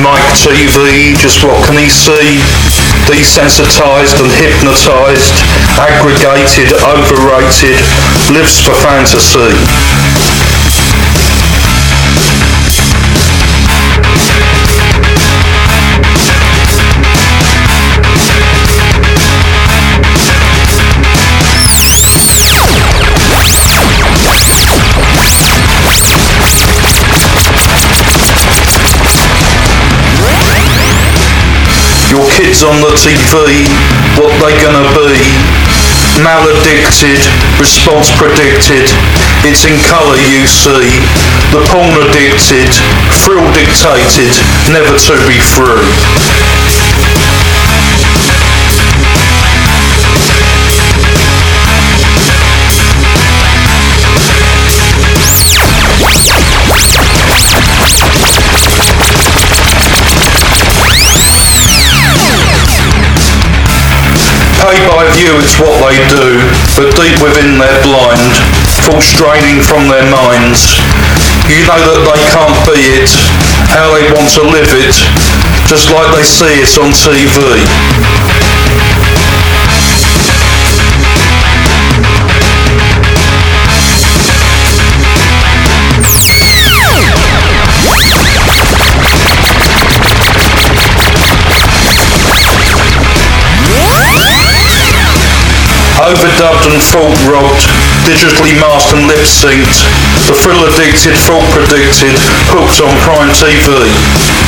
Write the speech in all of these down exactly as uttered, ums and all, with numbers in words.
Mike T V, just what can he see? Desensitised and hypnotised, aggregated, overrated, lives for fantasy. Your kids on the T V, what they gonna be? Maledicted, response predicted, it's in colour you see. The porn addicted, thrill dictated, never to be free. Pay by view, it's what they do, but deep within they're blind, full straining from their minds. You know that they can't be it, how they want to live it, just like they see it on T V. Overdubbed and fault robbed, digitally masked and lip synced, the thrill addicted, fault predicted, hooked on Prime T V.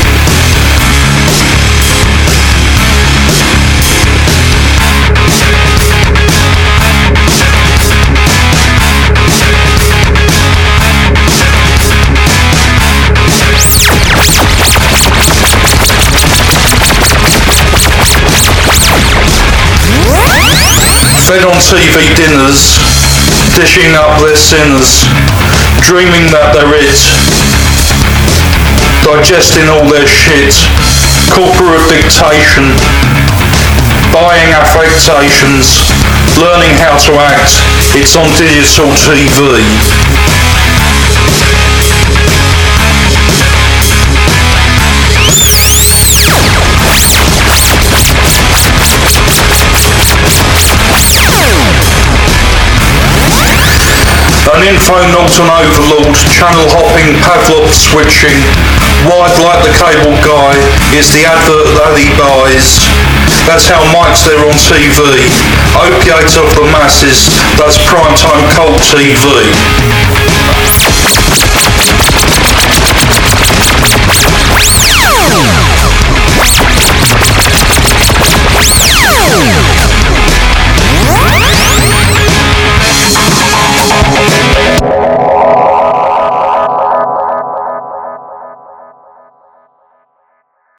Fed on T V dinners, dishing up their sinners, dreaming that they're it, digesting all their shit, corporate dictation, buying affectations, learning how to act, it's on digital T V. An info-naut and overlord, channel hopping, Pavlov switching, wide like the cable guy, it's the advert that he buys. That's how Mike's there on T V, opiate of the masses, that's primetime cult T V.